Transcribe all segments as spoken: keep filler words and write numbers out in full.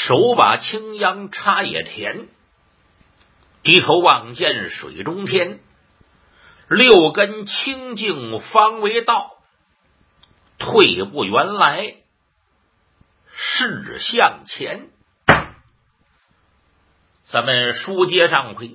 手把青秧插野田，低头望见水中天。六根清净方为道，退步原来是向前。咱们书接上回，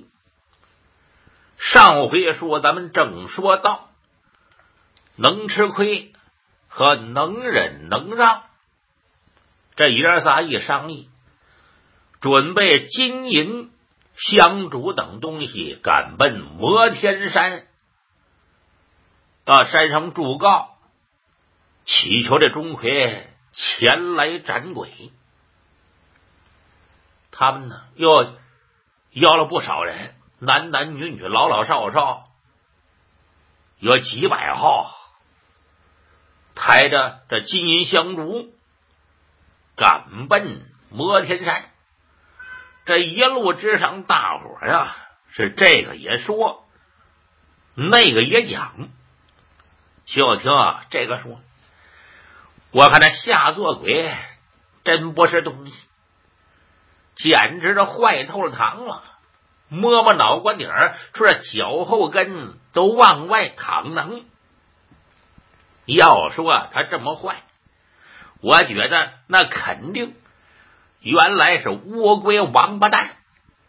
上回说咱们正说到能吃亏和能忍能让，这爷仨一商议，准备金银香烛等东西赶奔摩天山，到山上祝告，祈求这钟馗前来斩鬼。他们呢又邀了不少人，男男女女老老少少有几百号，抬着这金银香烛赶奔摩天山。这一路之上，大伙儿呀是这个也说，那个也讲。就听啊，这个说，我看这下作鬼真不是东西，简直的坏透了糖了。摸摸脑瓜顶儿，说这脚后跟都往外淌能。要说他这么坏，我觉得那肯定原来是乌龟王八蛋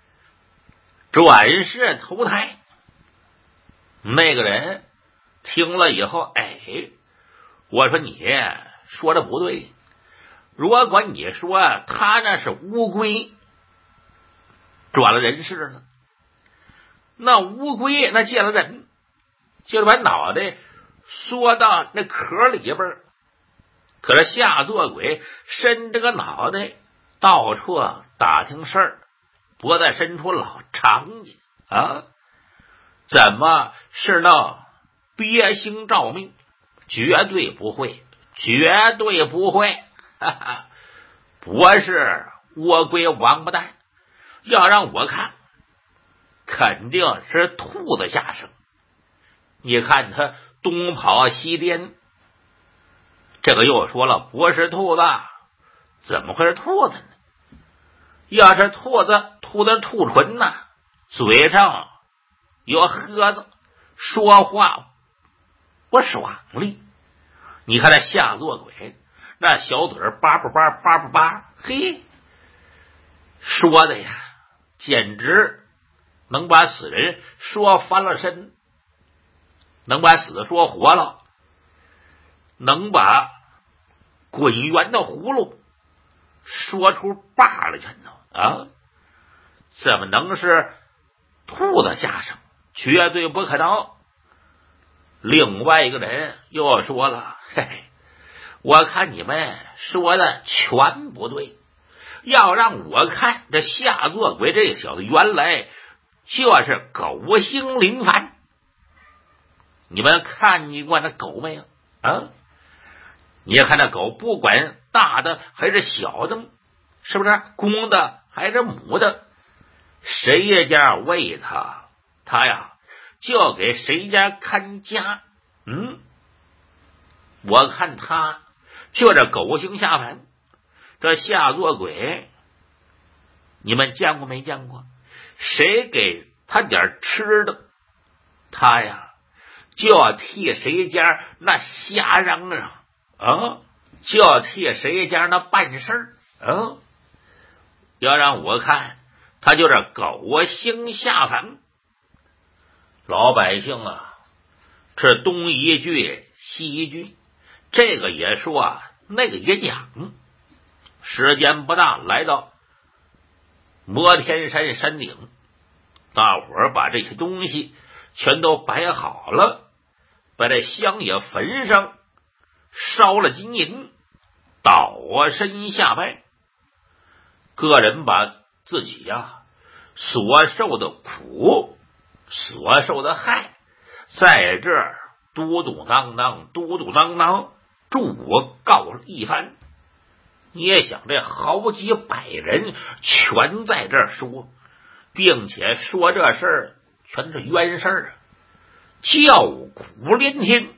转世投胎。那个人听了以后，哎，我说你说的不对，如果你说他那是乌龟转了人世了，那乌龟那见了人，就是把脑袋缩到那壳里边，可是下作鬼伸这个脑袋到处打听事儿，脖子伸出老长去啊！怎么是那憋星照命？绝对不会，绝对不会！哈哈，不是乌龟王八蛋，要让我看，肯定是兔子下生。你看他东跑西颠，这个又说了不是兔子，怎么会是兔子呢？要是兔子，兔子兔唇呐，嘴上有盒子，说话不爽利。你看那下作鬼，那小嘴叭叭叭叭叭叭，嘿，说的呀，简直能把死人说翻了身，能把死说活了，能把滚圆的葫芦说出把来全都啊！怎么能是兔子下生？绝对不可能。另外一个人又说了，嘿嘿，我看你们说的全不对，要让我看这下作鬼这小子原来就是狗星灵凡。你们看见过那狗没有啊？你看那狗不管大的还是小的，是不是公的还是母的，谁家喂它，它呀就给谁家看家。嗯，我看他就这狗星下凡，这下作鬼你们见过没见过？谁给他点吃的，他呀就要替谁家那瞎嚷嚷啊，就要替谁家那办事儿啊。要让我看，他就是狗星下凡。老百姓啊，这东一句西一句，这个也说啊，那个也讲。时间不大，来到摩天山山顶，大伙儿把这些东西全都摆好了，把这香也焚上，烧了金银，倒身下拜。个人把自己呀、啊、所受的苦，所受的害，在这儿嘟嘟囔囔嘟嘟囔囔祝我告一番。你也想，这好几百人全在这儿说，并且说这事儿全是冤事儿啊，叫苦连天。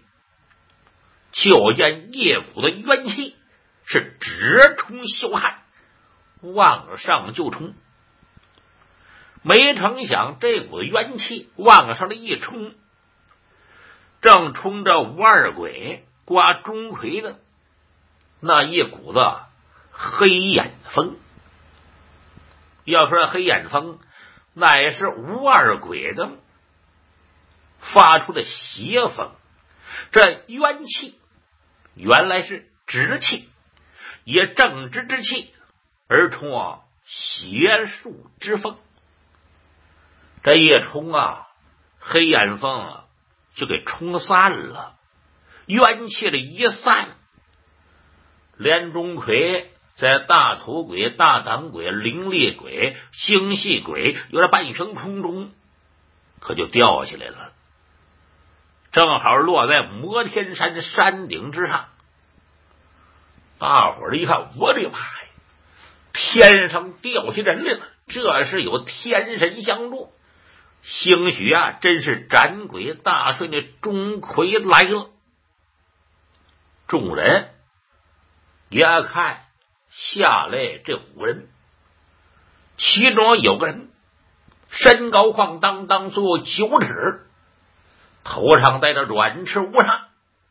就见一股的冤气是直冲霄汉， 往上就冲。没成想这股元气往上的一冲，正冲着吴二鬼刮钟馗的那一股子黑眼风。要说黑眼风，乃是吴二鬼的发出的邪风。这元气原来是直气，以正直之气而冲邪术之风。这一冲啊，黑眼风啊就给冲散了，元气的一散，连钟馗在大头鬼、大胆鬼、灵力鬼、星系鬼有点半悬空中，可就掉下来了，正好落在摩天山山顶之上。大伙儿一看，我的妈呀，天上掉下人来了，这是有天神相助，兴许啊，真是斩鬼大帅的钟馗来了。众人也看下来这五人，其中有个人身高晃荡荡，足有九尺，头上戴着软翅乌纱，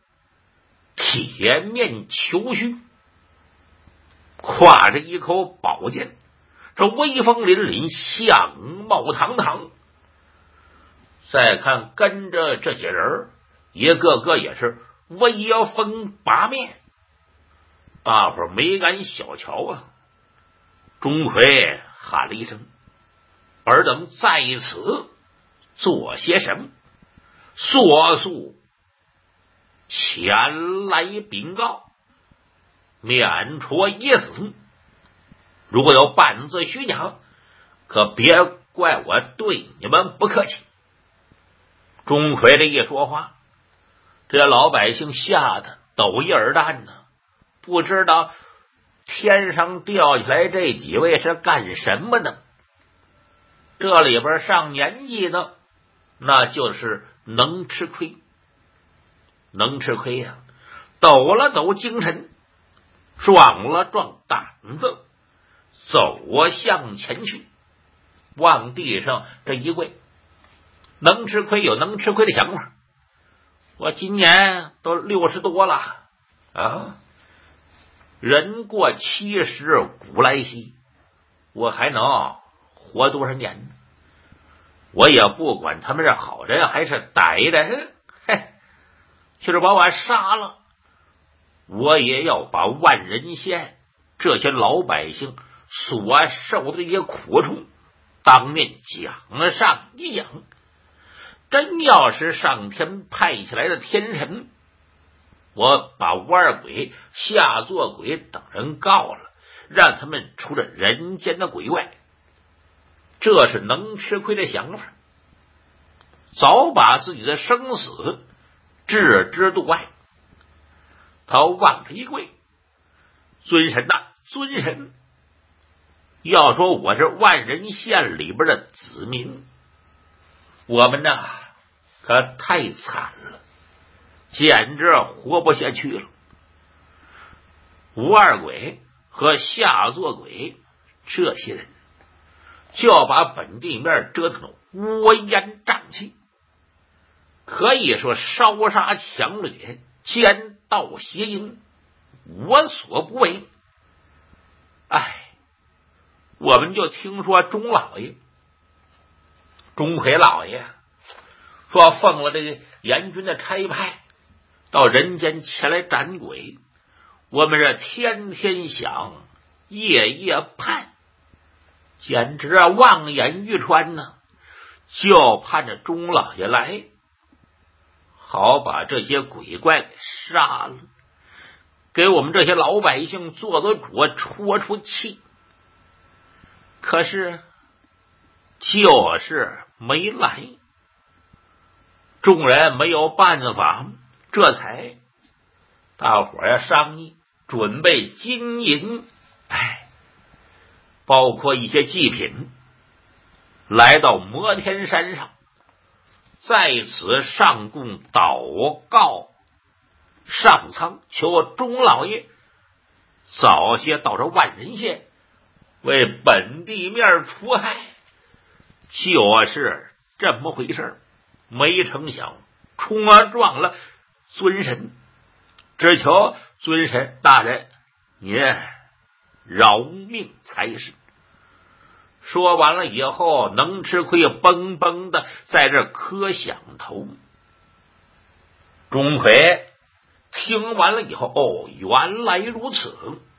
铁面虬须，挎着一口宝剑，这威风凛凛，相貌堂堂。再看跟着这些人，一个个也是威风八面，大伙儿没敢小瞧啊。钟馗喊了一声：“尔等在此做些什么？”速速前来禀告，免除一死。如果有半字虚讲，可别怪我对你们不客气。钟馗这一说话，这老百姓吓得抖一耳蛋呢，不知道天上掉下来这几位是干什么的。这里边上年纪的，那就是能吃亏，能吃亏呀、啊！抖了抖精神，壮了壮胆子，走向前去，往地上这一跪。能吃亏有能吃亏的想法，我今年都六十多了啊，人过七十古来稀，我还能活多少年呢？我也不管他们是好人还是歹人，嘿，就是把我杀了，我也要把万人县这些老百姓所受的这些苦处当面讲上一讲。真要是上天派起来的天神，我把吴二鬼、下作鬼等人告了，让他们出了人间的鬼怪。这是能吃亏的想法，早把自己的生死置之度外。他往这一跪：“尊神呐、啊，尊神！要说我是万人县里边的子民，我们呐可太惨了，简直活不下去了。吴二鬼和下作鬼这些人就要把本地面折腾的乌烟瘴气，可以说烧杀抢掠、奸盗邪淫，无所不为。哎，我们就听说钟老爷、钟馗老爷说奉了这个阎君的差派，到人间前来斩鬼，我们这天天想，夜夜盼，简直啊望眼欲穿呢，就盼着钟老爷来，好把这些鬼怪给杀了，给我们这些老百姓做做主，出出气。可是就是没来，众人没有办法，这才大伙儿呀商议，准备金银，哎，包括一些祭品，来到摩天山上，在此上供祷告上苍，求钟老爷早些到这万人县为本地面除害，就是这么回事。没成想冲撞了尊神，只求尊神大人您饶命才是。说完了以后，能吃亏嘣嘣的在这磕响头。钟馗听完了以后，哦，原来如此，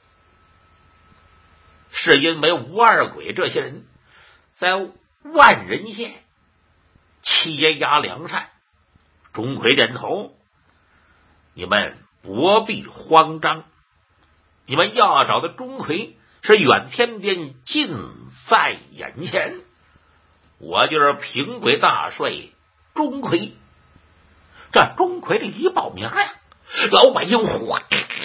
是因为吴二鬼这些人在万人县欺压良善。钟馗点头，你们不必慌张，你们要找的钟馗是远天边，近在眼前，我就是平鬼大帅钟馗。这钟馗这一报名呀，老百姓哗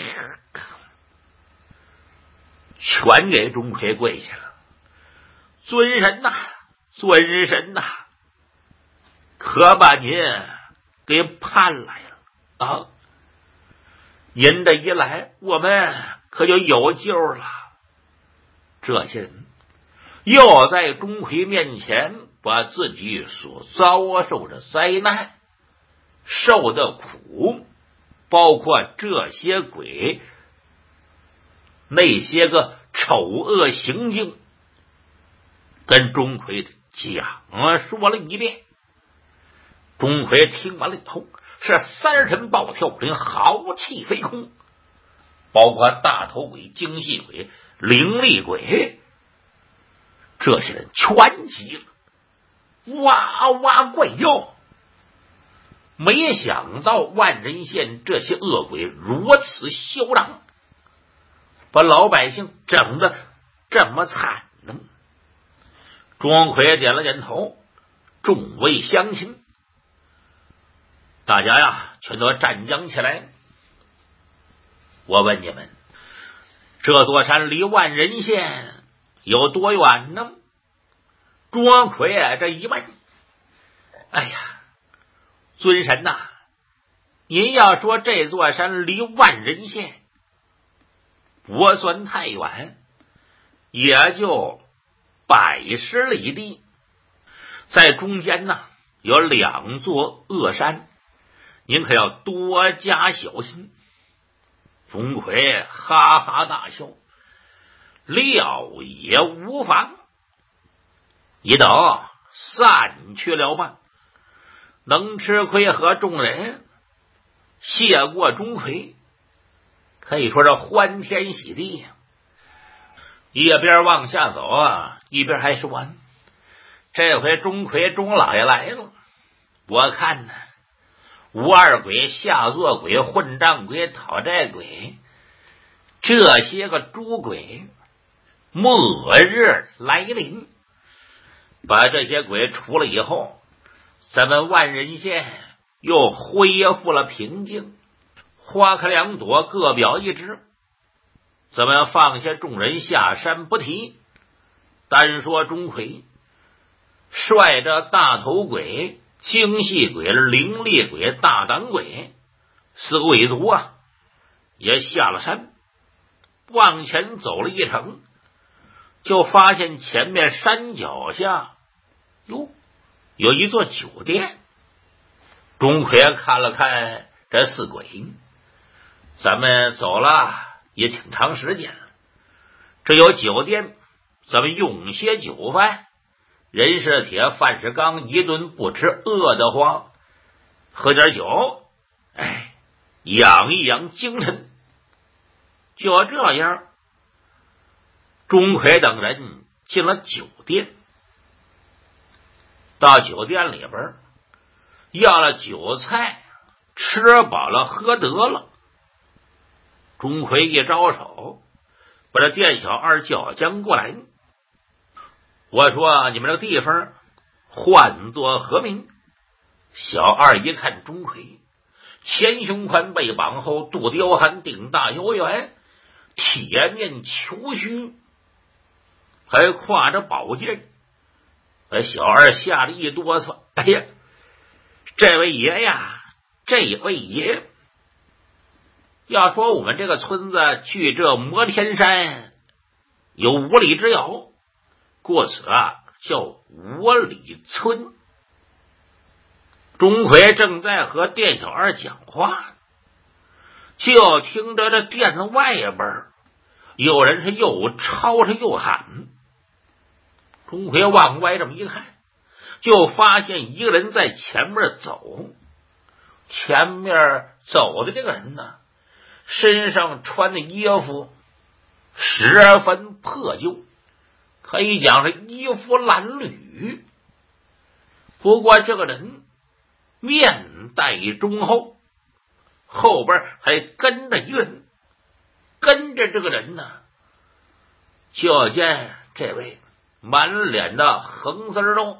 全给钟馗跪下了。尊神呐，尊神呐，可把您给盼来了啊！您这一来，我们可就有救了。这些人又在钟馗面前把自己所遭受的灾难、受的苦，包括这些鬼那些个丑恶行径，跟钟馗讲说了一遍。钟馗听完了以后，是三神暴跳，人豪气飞空，包括大头鬼、精细鬼、灵力鬼，这些人全急了，哇哇怪叫。没想到万人县这些恶鬼如此嚣张，把老百姓整得这么惨呢。钟馗点了点头，众位乡亲，大家呀全都站僵起来。我问你们，这座山离万人县有多远呢？钟馗啊这一问，哎呀，尊神呐、啊，您要说这座山离万人县不算太远，也就百十里地，在中间呢有两座恶山，您可要多加小心。钟馗哈哈大笑，料也无妨，一等散去了吧。能吃亏和众人谢过钟馗，可以说是欢天喜地呀。一边往下走啊，一边还说，这回钟馗钟老爷来了，我看呢，吴二鬼、下作鬼、混账鬼、讨债鬼，这些个诸鬼，末日来临，把这些鬼除了以后，咱们万人县又恢复了平静。花开两朵，各表一枝，咱们放下众人下山不提，单说钟馗率着大头鬼、精细鬼、灵力鬼、大胆鬼四个鬼族啊，也下了山，往前走了一程，就发现前面山脚下哟有一座酒店。钟馗看了看这四鬼，咱们走了也挺长时间了，这有酒店，咱们用些酒饭，人是铁，饭是钢，一顿不吃饿得慌，喝点酒，哎，养一养精神。就这样，钟馗等人进了酒店。到酒店里边要了酒菜，吃饱了喝得了。钟馗一招手，把这店小二叫将过来，我说你们这个地方唤作何名？小二一看钟馗，前胸宽，背膀厚，肚子腰寒，顶大腰圆，铁面虬须，还挎着宝剑。把小二吓得一哆嗦，哎呀，这位爷呀，这位爷，要说我们这个村子距这摩天山有五里之遥，故此啊叫五里村。钟馗正在和店小二讲话，就听着这店子外边有人是又吵着又喊。钟馗往外这么一看，就发现一个人在前面走。前面走的这个人呢，身上穿的衣服十分破旧，可以讲是衣服褴褛。不过这个人面带忠厚，后边还跟着一个人，跟着这个人呢，就见这位满脸的横丝肉，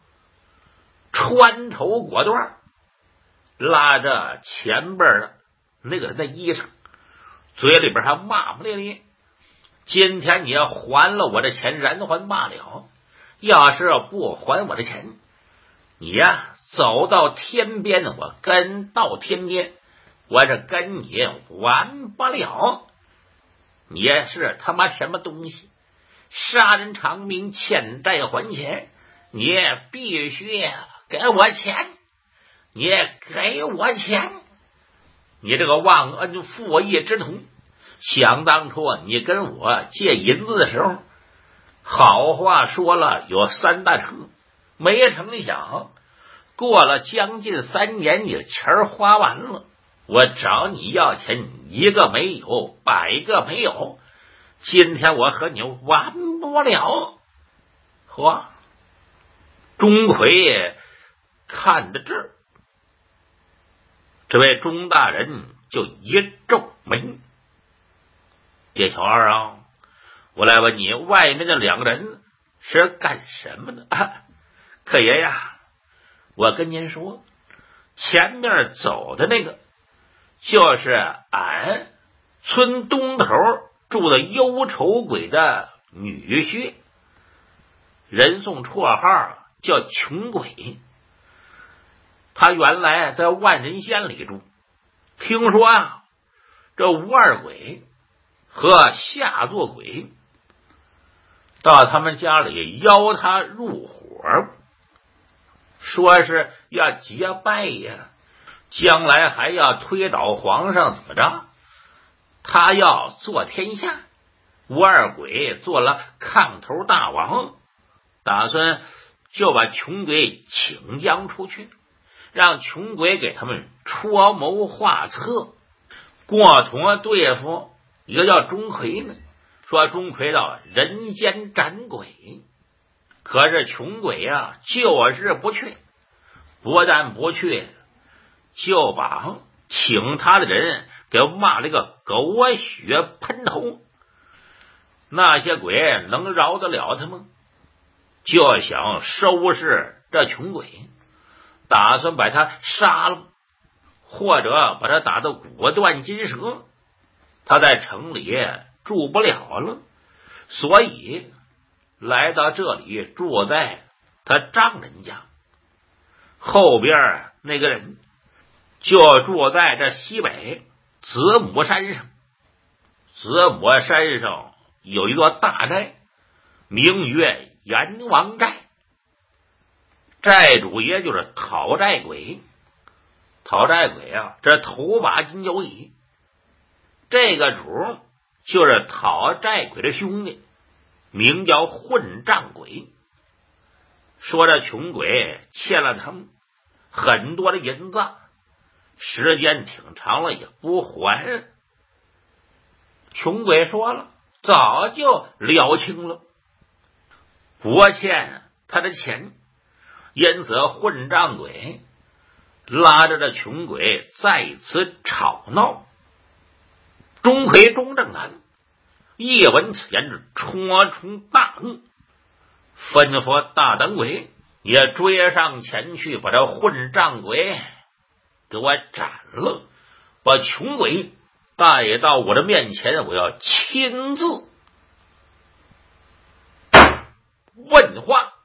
穿绸裹缎，拉着前边的那个人的衣裳，嘴里边还骂骂咧咧：今天你要还了我的钱，然还罢了；要是不还我的钱，你呀走到天边，我跟到天边，我这跟你完不了。你是他妈什么东西？杀人偿命，欠债还钱，你必须给我钱，你给我钱！你这个忘恩负义之徒，想当初你跟我借银子的时候，好话说了有三大车，没成想过了将近三年，你的钱花完了，我找你要钱一个没有，百个没有，今天我和你完不了。嚯！钟馗看到这儿，这位钟大人就一皱眉：叶小二啊，我来问你，外面的两个人是干什么的？啊，客爷呀，我跟您说，前面走的那个就是俺村东头住的忧愁鬼的女婿，人送绰号叫穷鬼。他原来在万人县里住，听说啊，这吴二鬼和下作鬼到他们家里邀他入伙，说是要结拜呀，将来还要推倒皇上，怎么着？他要做天下。吴二鬼做了炕头大王，打算就把穷鬼请将出去，让穷鬼给他们出谋划策，共同对付一个叫钟馗呢。说钟馗到人间斩鬼，可是穷鬼啊就是不去，不但不去，就把请他的人给骂了个狗血喷头。那些鬼能饶得了他吗？就想收拾这穷鬼，打算把他杀了，或者把他打到骨断筋折，他在城里住不了了，所以来到这里住在他丈人家。后边那个人就住在这西北子母山上，子母山上有一座大寨，名曰阎王寨，寨主也就是讨债鬼。讨债鬼啊，这头把金交椅，这个主就是讨债鬼的兄弟，名叫混账鬼。说这穷鬼欠了他们很多的银子，时间挺长了也不还。穷鬼说了，早就了清了，不欠他的钱，因此混账鬼拉着这穷鬼在此吵闹。钟馗钟正南一闻此言，是戳出大怒，吩咐大胆鬼也追上前去，把这混账鬼给我斩了，把穷鬼带到我的面前，我要亲自问话。